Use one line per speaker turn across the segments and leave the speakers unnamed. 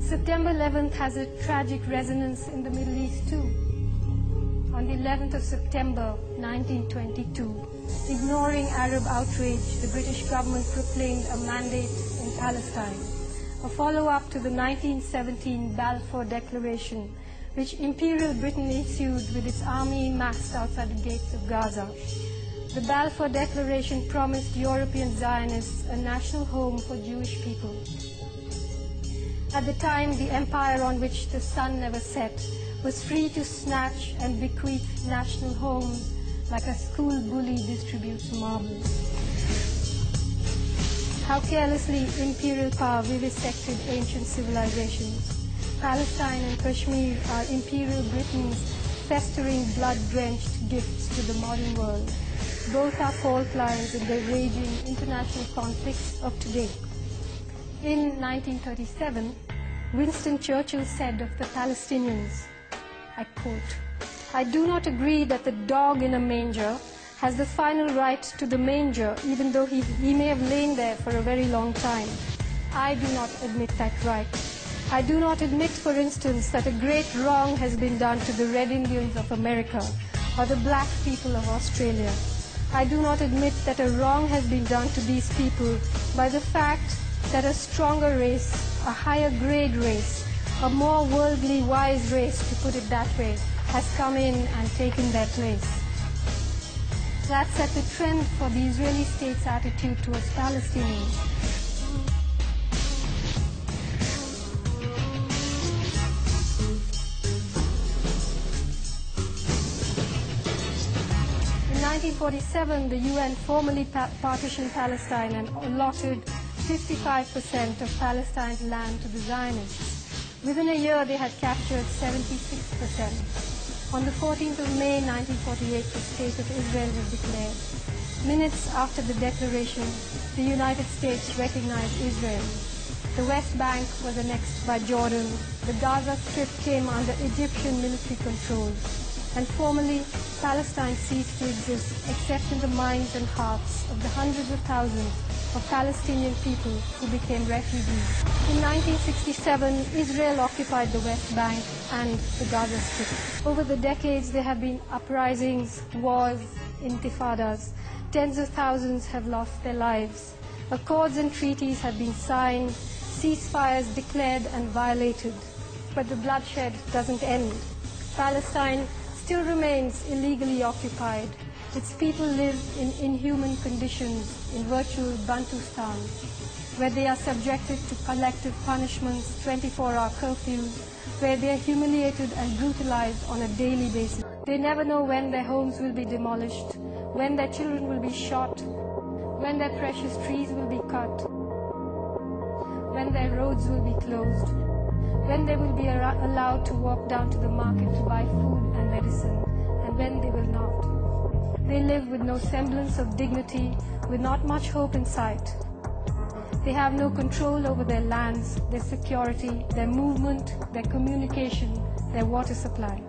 September 11th has a tragic resonance in the Middle East too. On the 11th of September 1922, ignoring Arab outrage, the British government proclaimed a mandate in Palestine, a follow-up to the 1917 Balfour Declaration, which Imperial Britain issued with its army massed outside the gates of Gaza. The Balfour Declaration promised European Zionists a national home for Jewish people. At the time, the empire on which the sun never set was free to snatch and bequeath national homes like a school bully distributes marbles. How carelessly imperial power vivisected ancient civilizations. Palestine and Kashmir are Imperial Britain's festering, blood-drenched gifts to the modern world. Both are fault lines in the raging international conflicts of today. In 1937, Winston Churchill said of the Palestinians, I quote, "I do not agree that the dog in a manger has the final right to the manger, even though he may have lain there for a very long time. I do not admit that right. I do not admit, for instance, that a great wrong has been done to the Red Indians of America or the black people of Australia. I do not admit that a wrong has been done to these people by the fact that a stronger race, a higher grade race, a more worldly wise race, to put it that way, has come in and taken their place." That set the trend for the Israeli state's attitude towards Palestinians. In 1947, the UN formally partitioned Palestine and allotted 55% of Palestine's land to the Zionists. Within a year, they had captured 76%. On the 14th of May 1948, the State of Israel was declared. Minutes after the declaration, the United States recognized Israel. The West Bank was annexed by Jordan. The Gaza Strip came under Egyptian military control. And formally, Palestine ceased to exist, except in the minds and hearts of the hundreds of thousands of Palestinian people who became refugees. In 1967, Israel occupied the West Bank and the Gaza Strip. Over the decades, there have been uprisings, wars, intifadas. Tens of thousands have lost their lives. Accords and treaties have been signed, ceasefires declared and violated. But the bloodshed doesn't end. Palestine still remains illegally occupied. Its people live in inhuman conditions in virtual Bantustan, where they are subjected to collective punishments, 24-hour curfews, where they are humiliated and brutalized on a daily basis. They never know when their homes will be demolished, when their children will be shot, when their precious trees will be cut, when their roads will be closed, when they will be allowed to walk down to the market to buy food and medicine, and when they will not. They live with no semblance of dignity, with not much hope in sight. They have no control over their lands, their security, their movement, their communication, their water supply.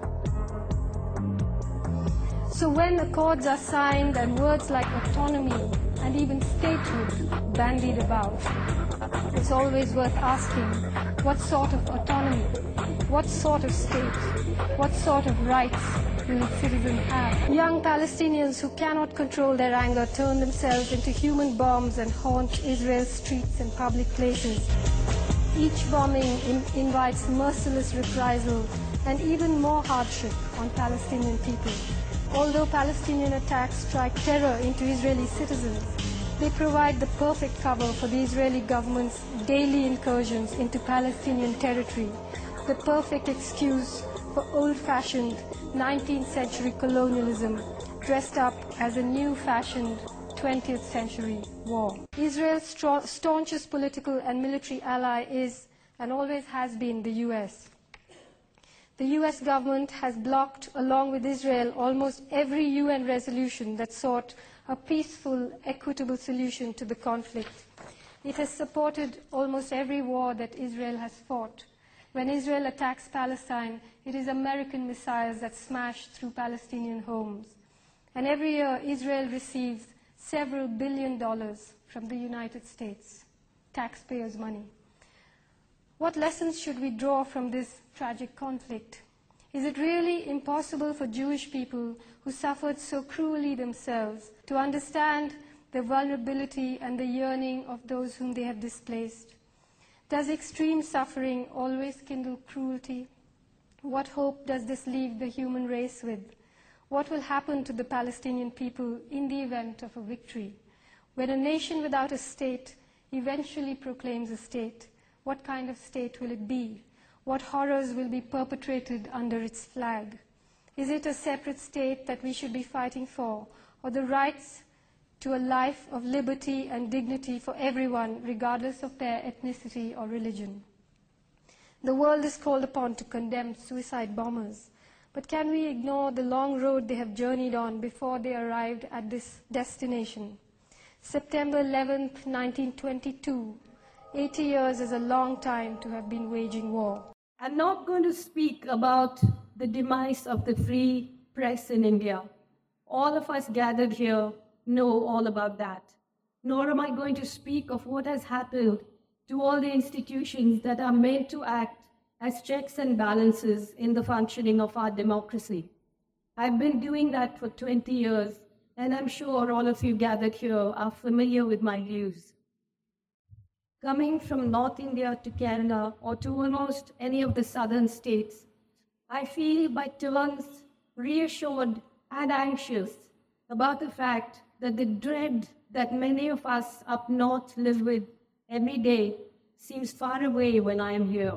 So when accords are signed and words like autonomy and even statehood bandied about, it's always worth asking, what sort of autonomy, what sort of state, what sort of rights will citizens have? Young Palestinians who cannot control their anger turn themselves into human bombs and haunt Israel's streets and public places. Each bombing invites merciless reprisal and even more hardship on Palestinian people. Although Palestinian attacks strike terror into Israeli citizens, they provide the perfect cover for the Israeli government's daily incursions into Palestinian territory, the perfect excuse for old-fashioned 19th century colonialism dressed up as a new-fashioned 20th century war. Israel's staunchest political and military ally is and always has been the US. The US government has blocked, along with Israel, almost every UN resolution that sought a peaceful, equitable solution to the conflict. It has supported almost every war that Israel has fought. When Israel attacks Palestine, it is American missiles that smash through Palestinian homes. And every year, Israel receives several $billions from the United States, taxpayers' money. What lessons should we draw from this tragic conflict? Is it really impossible for Jewish people who suffered so cruelly themselves to understand the vulnerability and the yearning of those whom they have displaced? Does extreme suffering always kindle cruelty? What hope does this leave the human race with? What will happen to the Palestinian people in the event of a victory? When a nation without a state eventually proclaims a state, what kind of state will it be? What horrors will be perpetrated under its flag? Is it a separate state that we should be fighting for, or the rights to a life of liberty and dignity for everyone, regardless of their ethnicity or religion? The world is called upon to condemn suicide bombers, but can we ignore the long road they have journeyed on before they arrived at this destination? September 11th, 1922, 80 years is a long time to have been waging war.
I'm not going to speak about the demise of the free press in India. All of us gathered here know all about that. Nor am I going to speak of what has happened to all the institutions that are made to act as checks and balances in the functioning of our democracy. I've been doing that for 20 years, and I'm sure all of you gathered here are familiar with my views. Coming from North India to Kerala or to almost any of the southern states, I feel by turns reassured and anxious about the fact that the dread that many of us up north live with every day seems far away when I am here.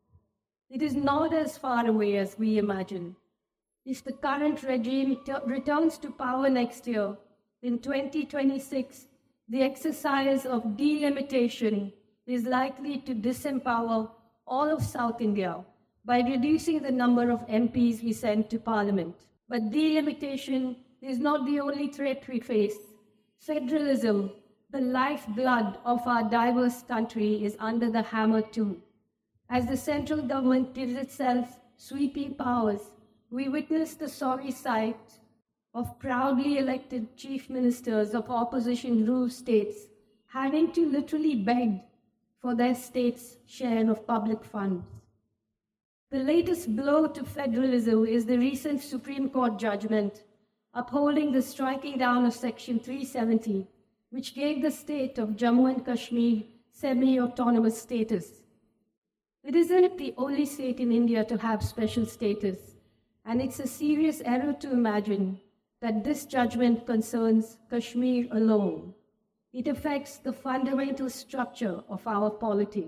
It is not as far away as we imagine. If the current regime returns to power next year, in 2026, the exercise of delimitation is likely to disempower all of South India by reducing the number of MPs we send to Parliament. But delimitation is not the only threat we face. Federalism, the lifeblood of our diverse country, is under the hammer too. As the central government gives itself sweeping powers, we witness the sorry sight of proudly elected chief ministers of opposition-ruled states having to literally beg for their state's share of public funds. The latest blow to federalism is the recent Supreme Court judgment upholding the striking down of Section 370, which gave the state of Jammu and Kashmir semi-autonomous status. It isn't the only state in India to have special status, and it's a serious error to imagine that this judgment concerns Kashmir alone. It affects the fundamental structure of our polity.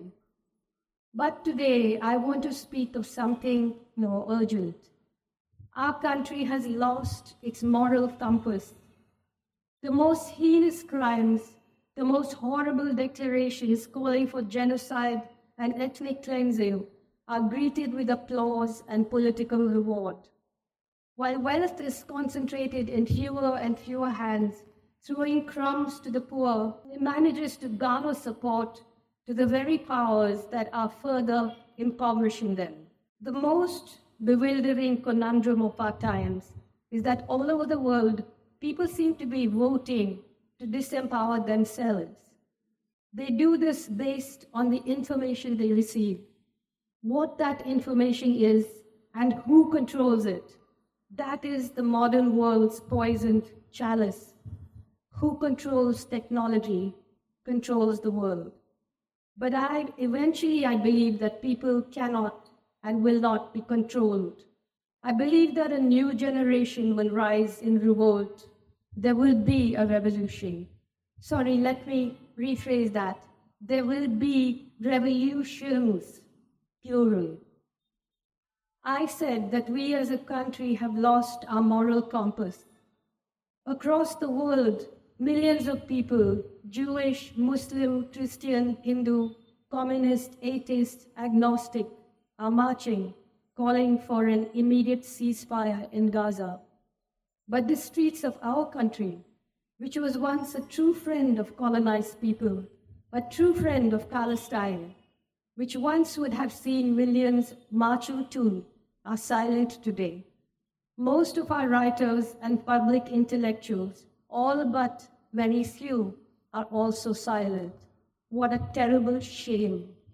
But today, I want to speak of something more urgent. Our country has lost its moral compass. The most heinous crimes, the most horrible declarations calling for genocide and ethnic cleansing are greeted with applause and political reward. While wealth is concentrated in fewer and fewer hands, throwing crumbs to the poor, it manages to garner support to the very powers that are further impoverishing them. The most bewildering conundrum of our times is that all over the world, people seem to be voting to disempower themselves. They do this based on the information they receive. What that information is and who controls it, that is the modern world's poisoned chalice. Who controls technology controls the world. But eventually I believe that people cannot and will not be controlled. I believe that a new generation will rise in revolt. There will be a revolution. Sorry, let me rephrase that. There will be revolutions, plural. I said that we as a country have lost our moral compass. Across the world, millions of people, Jewish, Muslim, Christian, Hindu, communist, atheist, agnostic, are marching, calling for an immediate ceasefire in Gaza. But the streets of our country, which was once a true friend of colonized people, a true friend of Palestine, which once would have seen millions marching to, are silent today. Most of our writers and public intellectuals, all but very few, are also silent. What a terrible shame.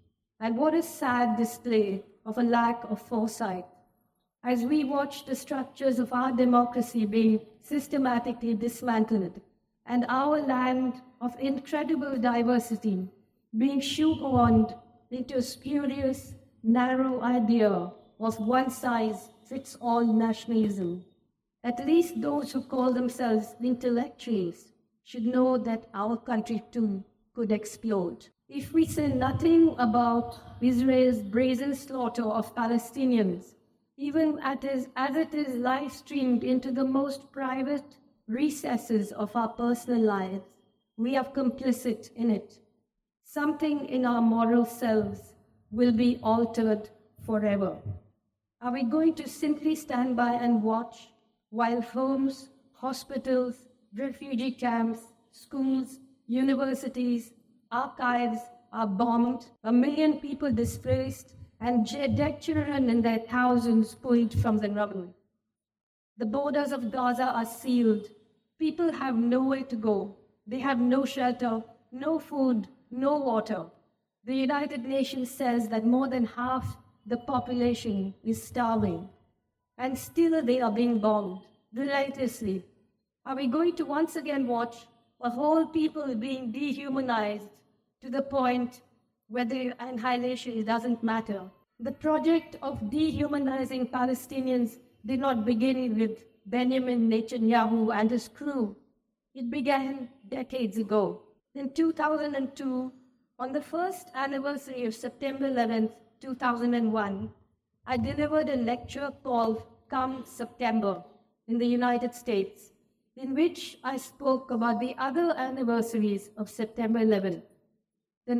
And what a sad display of a lack of foresight as we watch the structures of our democracy being systematically dismantled and our land of incredible diversity being shoehorned into a spurious, narrow idea of one-size-fits-all nationalism. At least those who call themselves intellectuals should know that our country too could explode. If we say nothing about Israel's brazen slaughter of Palestinians, even as it is live-streamed into the most private recesses of our personal lives, we are complicit in it. Something in our moral selves will be altered forever. Are we going to simply stand by and watch while homes, hospitals, refugee camps, schools, universities, archives are bombed, 1 million people displaced, and dead children in their thousands pulled from the rubble? The borders of Gaza are sealed. People have nowhere to go. They have no shelter, no food, no water. The United Nations says that more than half the population is starving. And still they are being bombed relentlessly. Are we going to once again watch a whole people being dehumanized to the point where the annihilation doesn't matter? The project of dehumanizing Palestinians did not begin with Benjamin Netanyahu and his crew. It began decades ago. In 2002, on the first anniversary of September 11th, 2001, I delivered a lecture called Come September in the United States, in which I spoke about the other anniversaries of September 11th. The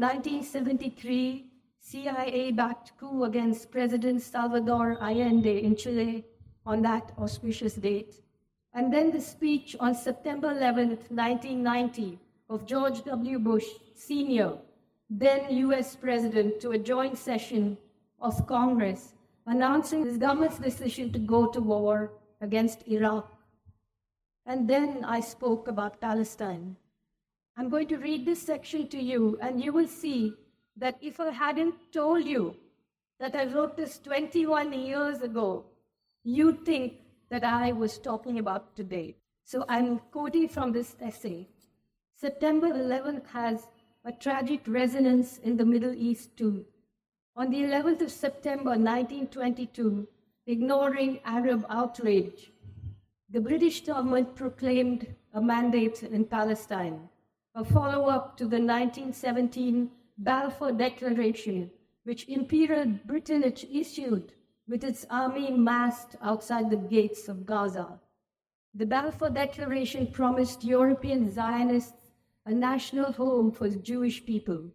1973 CIA-backed coup against President Salvador Allende in Chile on that auspicious date, and then the speech on September 11th, 1990 of George W. Bush Sr., then US President, to a joint session of Congress announcing his government's decision to go to war against Iraq. And then I spoke about Palestine. I'm going to read this section to you, and you will see that if I hadn't told you that I wrote this 21 years ago, you'd think that I was talking about today. So I'm quoting from this essay. September 11th has a tragic resonance in the Middle East too. On the 11th of September 1922, ignoring Arab outrage, the British government proclaimed a mandate in Palestine, a follow-up to the 1917 Balfour Declaration, which Imperial Britain issued with its army massed outside the gates of Gaza. The Balfour Declaration promised European Zionists a national home for Jewish people.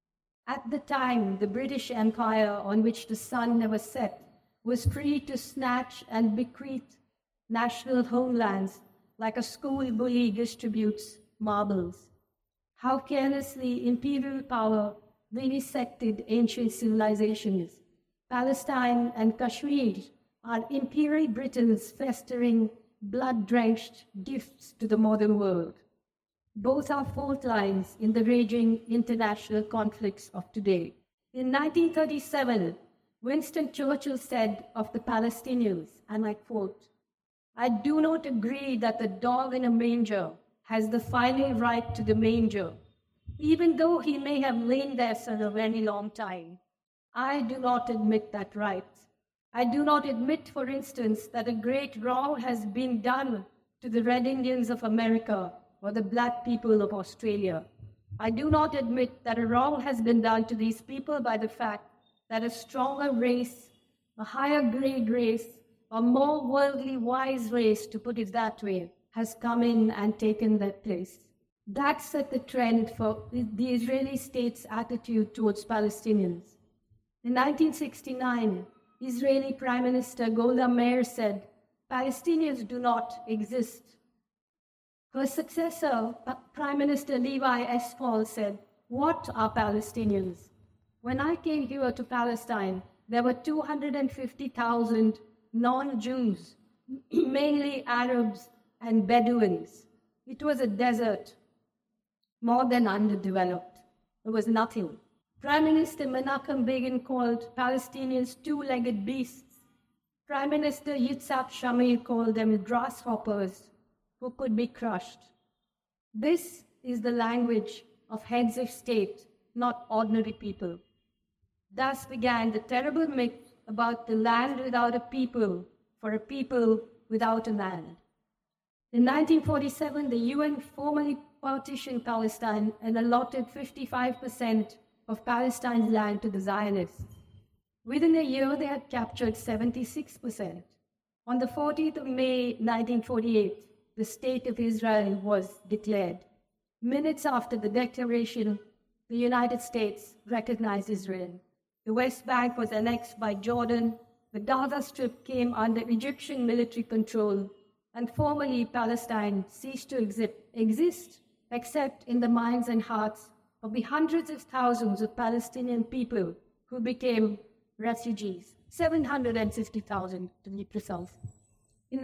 At the time, the British Empire, on which the sun never set, was free to snatch and bequeath national homelands like a school bully distributes marbles. How carelessly imperial power vivisected ancient civilizations. Palestine and Kashmir are Imperial Britain's festering, blood-drenched gifts to the modern world. Both are fault lines in the raging international conflicts of today. In 1937, Winston Churchill said of the Palestinians, and I quote, "I do not agree that the dog in a manger has the final right to the manger, even though he may have lain there for a very long time. I do not admit that right. I do not admit, for instance, that a great wrong has been done to the Red Indians of America or the black people of Australia. I do not admit that a wrong has been done to these people by the fact that a stronger race, a higher grade race, a more worldly wise race, to put it that way, has come in and taken their place." That set the trend for the Israeli state's attitude towards Palestinians. In 1969, Israeli Prime Minister Golda Meir said, "Palestinians do not exist." Her successor, Prime Minister Levi Eshkol, said, "What are Palestinians?" When I came here to Palestine, there were 250,000 non-Jews, mainly Arabs and Bedouins. It was a desert, more than underdeveloped. There was nothing. Prime Minister Menachem Begin called Palestinians two-legged beasts. Prime Minister Yitzhak Shamir called them grasshoppers who could be crushed. This is the language of heads of state, not ordinary people. Thus began the terrible myth about the land without a people for a people without a land. In 1947, the UN formally partitioned Palestine and allotted 55% of Palestine's land to the Zionists. Within a year, they had captured 76%. On the 14th of May, 1948, the State of Israel was declared. Minutes after the declaration, the United States recognized Israel. The West Bank was annexed by Jordan. The Gaza Strip came under Egyptian military control, and formally Palestine ceased to exist except in the minds and hearts of the hundreds of thousands of Palestinian people who became refugees, 750,000 to be precise. In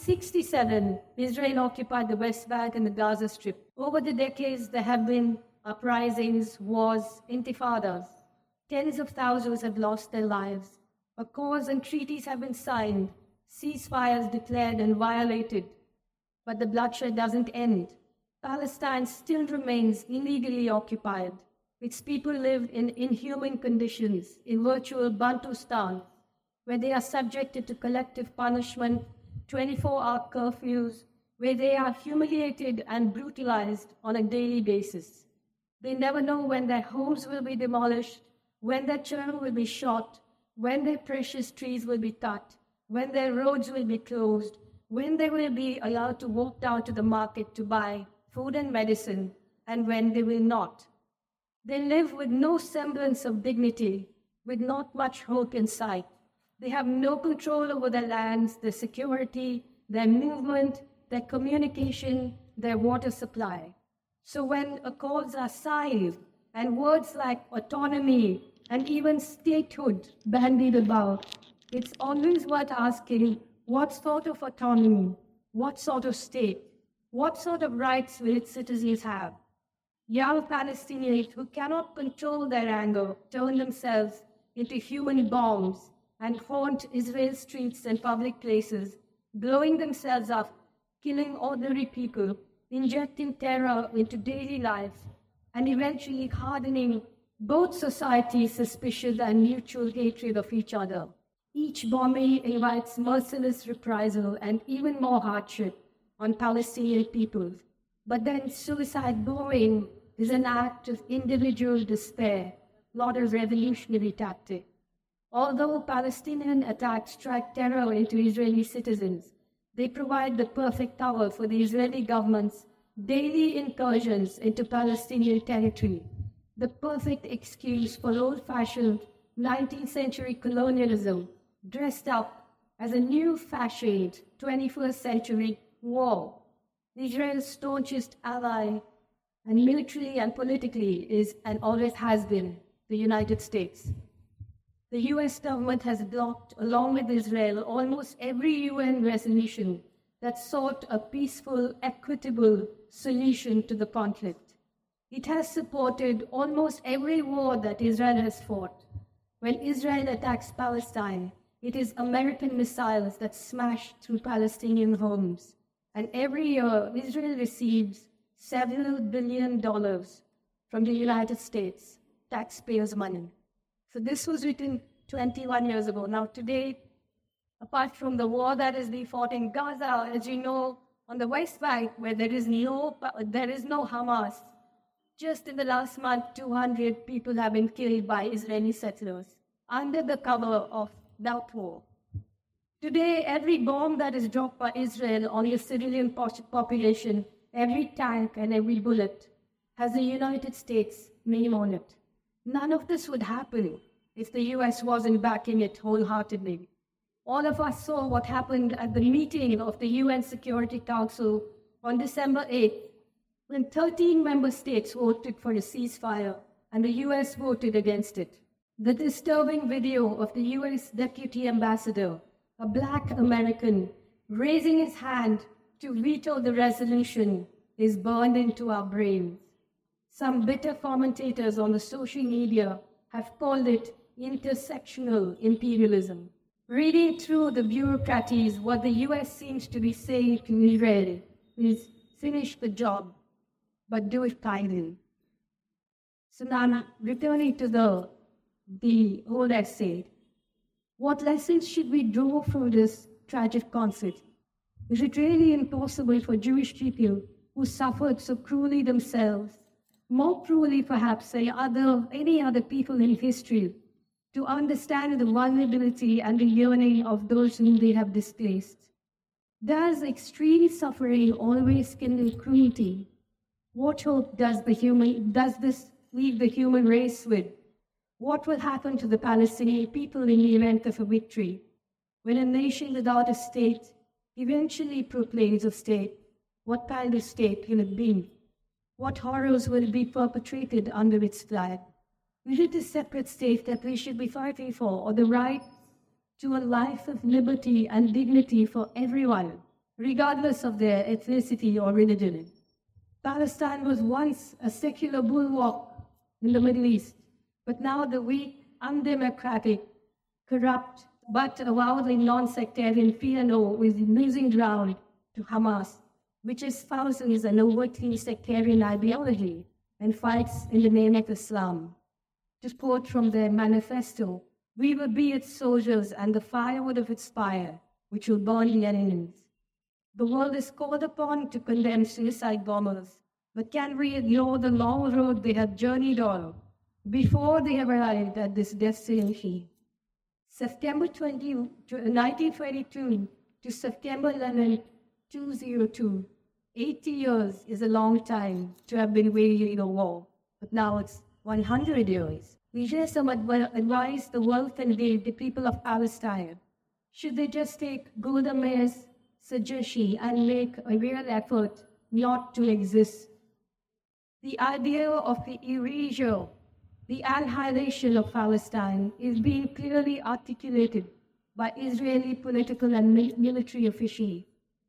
1967, Israel occupied the West Bank and the Gaza Strip. Over the decades, there have been uprisings, wars, intifadas. Tens of thousands have lost their lives. Accords and treaties have been signed, ceasefires declared and violated. But the bloodshed doesn't end. Palestine still remains illegally occupied. Its people live in inhuman conditions, in virtual Bantustan, where they are subjected to collective punishment, 24-hour curfews, where they are humiliated and brutalized on a daily basis. They never know when their homes will be demolished, when their children will be shot, when their precious trees will be cut, when their roads will be closed, when they will be allowed to walk down to the market to buy food and medicine, and when they will not. They live with no semblance of dignity, with not much hope in sight. They have no control over their lands, their security, their movement, their communication, their water supply. So when accords are signed and words like autonomy and even statehood bandied about, it's always worth asking, what sort of autonomy, what sort of state, what sort of rights will its citizens have? Young Palestinians who cannot control their anger turn themselves into human bombs and haunt Israel's streets and public places, blowing themselves up, killing ordinary people, injecting terror into daily life, and eventually hardening both societies' suspicion and mutual hatred of each other. Each bombing invites merciless reprisal and even more hardship on Palestinian people. But then suicide bombing is an act of individual despair, not a revolutionary tactic. Although Palestinian attacks strike terror into Israeli citizens, they provide the perfect cover for the Israeli government's daily incursions into Palestinian territory, the perfect excuse for old-fashioned 19th century colonialism dressed up as a new-fashioned 21st century war. Israel's staunchest ally, and militarily and politically, is and always has been the United States. The US government has blocked, along with Israel, almost every UN resolution that sought a peaceful, equitable solution to the conflict. It has supported almost every war that Israel has fought. When Israel attacks Palestine, it is American missiles that smash through Palestinian homes. And every year, Israel receives several billion dollars from the United States, taxpayers' money. So this was written 21 years ago. Now today, apart from the war that is being fought in Gaza, as you know, on the West Bank, where there is no Hamas, just in the last month, 200 people have been killed by Israeli settlers under the cover of that war. Today, every bomb that is dropped by Israel on the civilian population, every tank and every bullet, has the United States name on it. None of this would happen if the US wasn't backing it wholeheartedly. All of us saw what happened at the meeting of the UN Security Council on December 8th, when 13 member states voted for a ceasefire and the US voted against it. The disturbing video of the US Deputy Ambassador, a Black American, raising his hand to veto the resolution is burned into our brains. Some bitter commentators on the social media have called it intersectional imperialism. Reading through the bureaucracies, what the US seems to be saying to Israel is finish the job, but do it kindly. So now, returning to the whole essay, what lessons should we draw from this tragic conflict? Is it really impossible for Jewish people who suffered so cruelly themselves, more cruelly perhaps than any other people in history, to understand the vulnerability and the yearning of those whom they have displaced? Does extreme suffering always kindle cruelty? What hope does this leave the human race with? What will happen to the Palestinian people in the event of a victory? When a nation without a state eventually proclaims a state, what kind of state will it be? What horrors will be perpetrated under its flag? Is it a separate state that we should be fighting for, or the right to a life of liberty and dignity for everyone, regardless of their ethnicity or religion? Palestine was once a secular bulwark in the Middle East, but now the weak, undemocratic, corrupt, but avowedly non-sectarian PLO is losing ground to Hamas, which espouses an overtly sectarian ideology and fights in the name of Islam. To quote from their manifesto, "We will be its soldiers and the firewood of its fire, which will burn the enemies." The world is called upon to condemn suicide bombers, but can we ignore the long road they have journeyed on before they have arrived at this destination? September 20, 1922 to September 11, 2002, 80 years is a long time to have been waging a war, but now it's 100 years. We share some advice the world can give the people of Palestine. Should they just take Golda Meir's suggestion and make a real effort not to exist? The idea of the erasure, the annihilation of Palestine is being clearly articulated by Israeli political and military officials.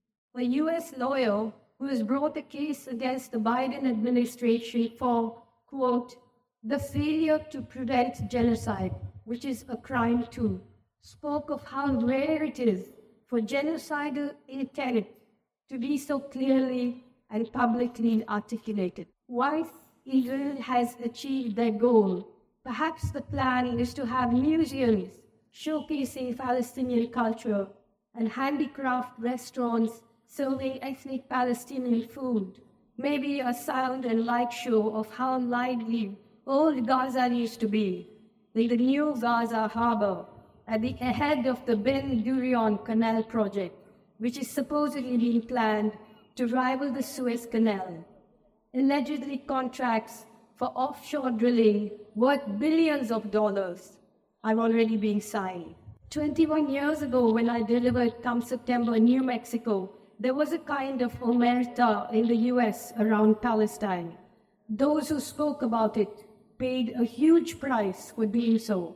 A US lawyer who has brought a case against the Biden administration for, quote, the failure to prevent genocide, which is a crime too, spoke of how rare it is for genocidal intent to be so clearly and publicly articulated. Once Israel has achieved their goal, perhaps the plan is to have museums showcasing Palestinian culture and handicraft restaurants serving ethnic Palestinian food, maybe a sound and light show of how lively old Gaza used to be, in the new Gaza harbor at the head of the Ben Gurion Canal project, which is supposedly being planned to rival the Suez Canal. Allegedly contracts for offshore drilling worth billions of dollars are already being signed. 21 years ago, when I delivered Come September in New Mexico, there was a kind of omerta in the US around Palestine. Those who spoke about it paid a huge price for doing so.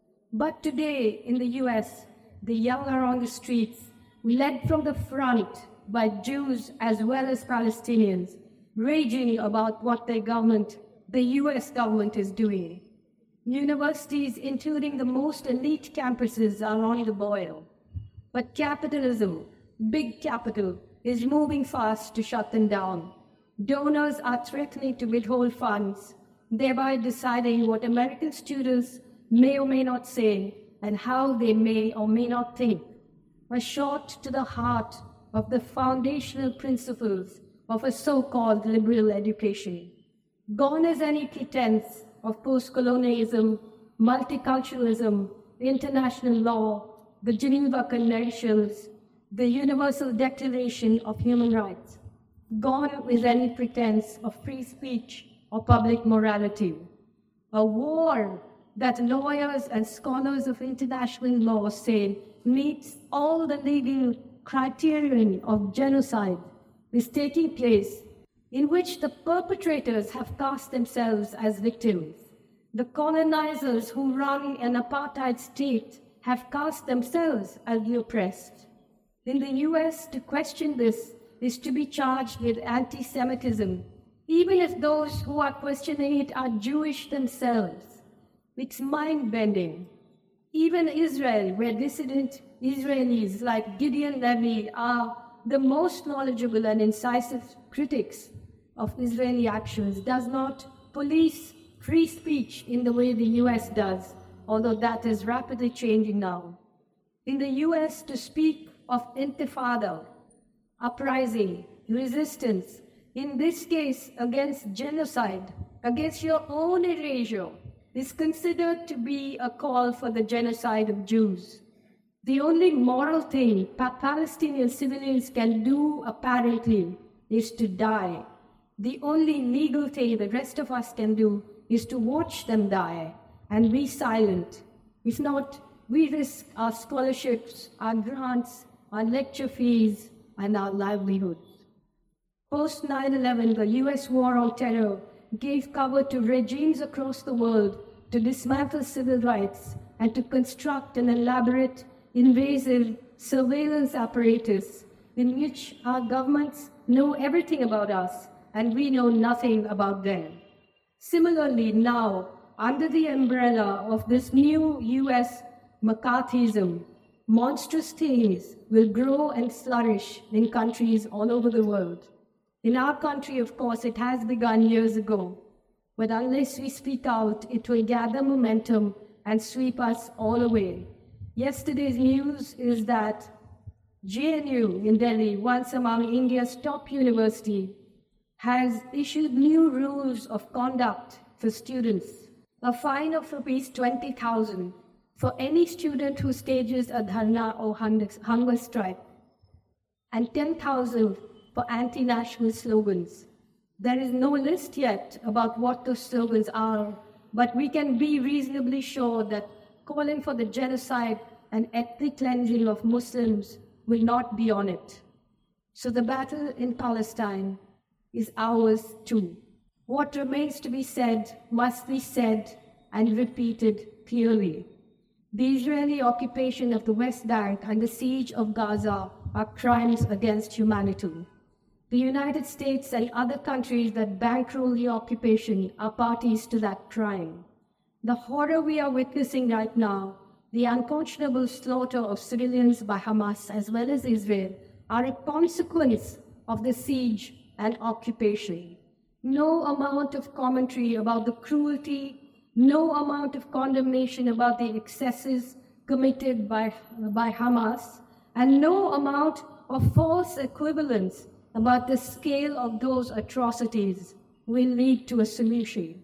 But today in the US, the young are on the streets, led from the front by Jews as well as Palestinians, raging about what their government, the US government, is doing. Universities, including the most elite campuses, are on the boil. But capitalism, big capital, is moving fast to shut them down. Donors are threatening to withhold funds, thereby deciding what American students may or may not say and how they may or may not think. A shot to the heart of the foundational principles of a so-called liberal education. Gone is any pretense of post-colonialism, multiculturalism, international law, the Geneva Conventions, the Universal Declaration of Human Rights. Gone is any pretense of free speech or public morality. A war that lawyers and scholars of international law say meets all the legal criterion of genocide is taking place, in which the perpetrators have cast themselves as victims. The colonizers who run an apartheid state have cast themselves as the oppressed. In the US, to question this is to be charged with anti-Semitism, even if those who are questioning it are Jewish themselves. It's mind-bending. Even Israel, where dissident Israelis like Gideon Levy are the most knowledgeable and incisive critics of Israeli actions, does not police free speech in the way the US does, although that is rapidly changing now. In the US, to speak of intifada, uprising, resistance, in this case against genocide, against your own erasure, is considered to be a call for the genocide of Jews. The only moral thing Palestinian civilians can do, apparently, is to die. The only legal thing the rest of us can do is to watch them die and be silent. If not, we risk our scholarships, our grants, our lecture fees, and our livelihoods. Post 9/11, the US war on terror gave cover to regimes across the world to dismantle civil rights and to construct an elaborate, invasive surveillance apparatus in which our governments know everything about us and we know nothing about them. Similarly, now, under the umbrella of this new US McCarthyism, monstrous things will grow and flourish in countries all over the world. In our country, of course, it has begun years ago, but unless we speak out, it will gather momentum and sweep us all away. Yesterday's news is that JNU in Delhi, once among India's top universities, has issued new rules of conduct for students. A fine of rupees 20,000 for any student who stages a dharna or hunger strike, and 10,000 for anti-national slogans. There is no list yet about what those slogans are, but we can be reasonably sure that calling for the genocide and ethnic cleansing of Muslims will not be on it. So the battle in Palestine is ours too. What remains to be said must be said and repeated clearly. The Israeli occupation of the West Bank and the siege of Gaza are crimes against humanity. The United States and other countries that bankroll the occupation are parties to that crime. The horror we are witnessing right now, the unconscionable slaughter of civilians by Hamas as well as Israel, are a consequence of the siege and occupation. No amount of commentary about the cruelty, no amount of condemnation about the excesses committed by Hamas, and no amount of false equivalence about the scale of those atrocities will lead to a solution.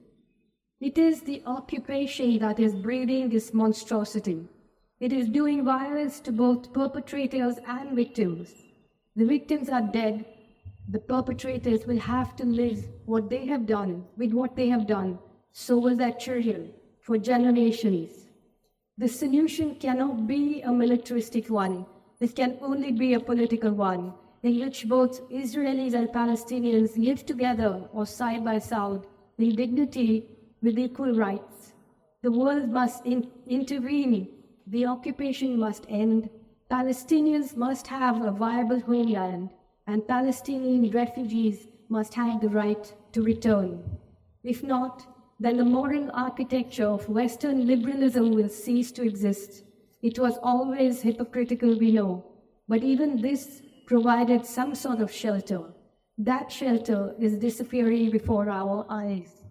It is the occupation that is breeding this monstrosity. It is doing violence to both perpetrators and victims. The victims are dead. The perpetrators will have to live what they have done with what they have done. So will their children for generations. The solution cannot be a militaristic one. It can only be a political one, in which both Israelis and Palestinians live together or side by side in dignity with equal rights. The world must intervene. The occupation must end. Palestinians must have a viable homeland, and Palestinian refugees must have the right to return. If not, then the moral architecture of Western liberalism will cease to exist. It was always hypocritical, we know, but even this provided some sort of shelter. That shelter is disappearing before our eyes.